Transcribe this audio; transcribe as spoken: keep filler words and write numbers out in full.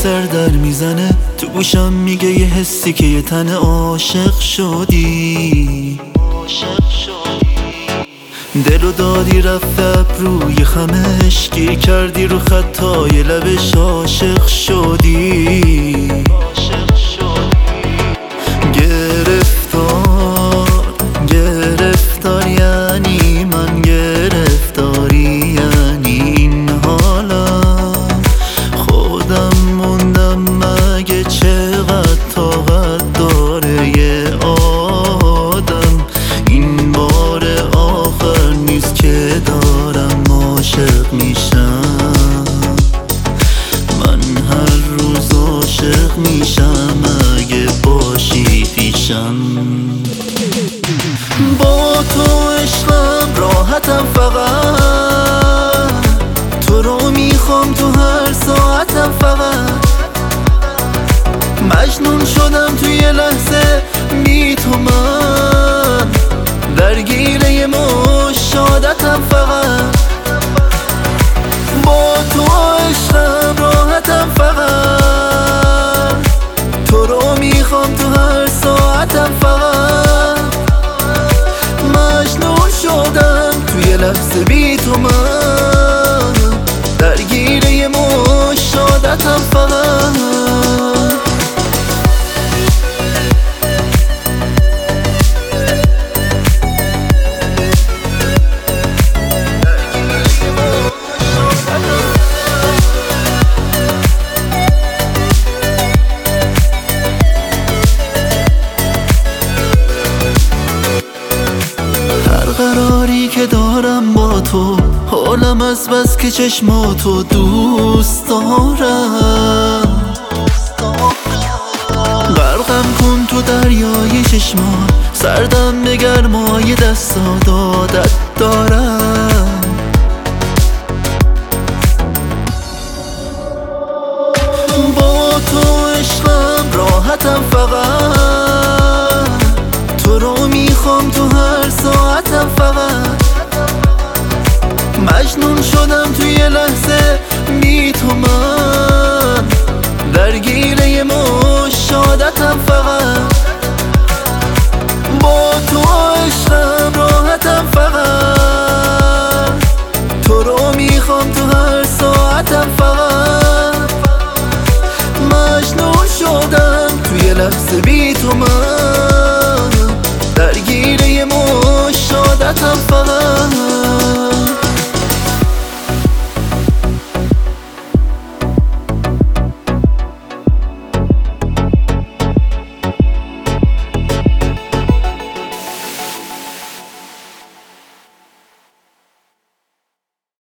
سر در میزنه تو گوشم میگه یه حسی که یه تن عاشق شدی. دلو دادی رفت ابروی خمش، گیر کردی رو خطای لبش عاشق شدی. گرفتار گرفتار یعنی من گرفتاری، یعنی این حالم خودم موندم مگه چقدر طاقت داره یه آدم. این بار آخر نیست که دارم عاشق میشم، من هر روز عاشق میشم اگه باشی پیشم. با تو عشقم راحتم، فقط تو رو میخوام تو هر ساعتم، فقط مجنون شدم توی یه لحظه بی تو، من درگیر یه مشاهدتم، فقط با تو عشقم راحتم، فقط تو رو میخوام تو هر ساعتم، فقط مجنون شدم توی لحظه بی تو، من درگیر یه مشاهدتم، فقط قراری که دارم با تو، حالم از بس که چشماتو دوست دارم. غرقم کن تو دریای چشمات، سردم به گرمای دستات عادت دارم. با تو عشقم راحتم، فقط تو رو میخوام تو هر ساعتم، فقط مجنون شدم توی یه لحظه بی تو، من درگیر یه مشاهدتم، فقط با تو عشقم راحتم، فقط تو رو میخوام تو هر ساعتم، فقط مجنون شدم توی لحظه بی تو، من درگیر یه مشاهدتم، فقط